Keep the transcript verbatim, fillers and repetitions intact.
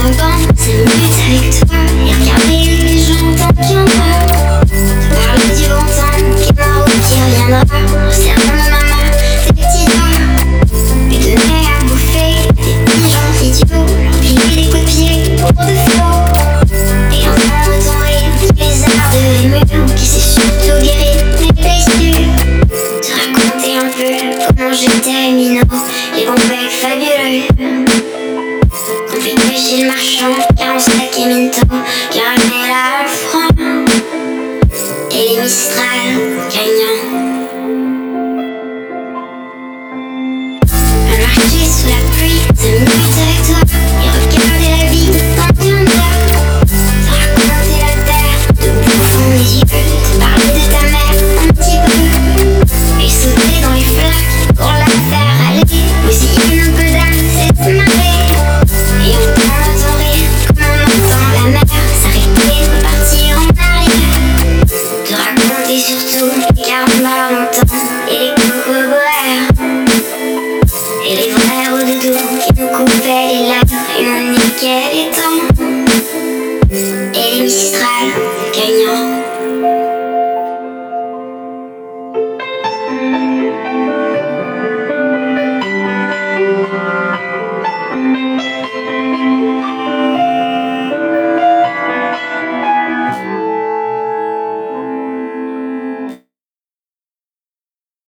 prendre cinq minutes avec toi et regarder les gens tant qu'il y en a. Te parler du bon temps qui est mort ou qui reviendra. Serrer mon maman, tes petits doigts. Lui donner à bouffer des petits gens idiots. Leur piquer des coups de pied pour de faux. Et entendre ton rire qui les a de murs, qui sait surtout guérir mes blessures. Te raconter un peu comment j'étais minot, les bons becs fabuleux. Qu'on fait chez le marchand, quarante-cinq et minto, caramel à franc. Et les Mistral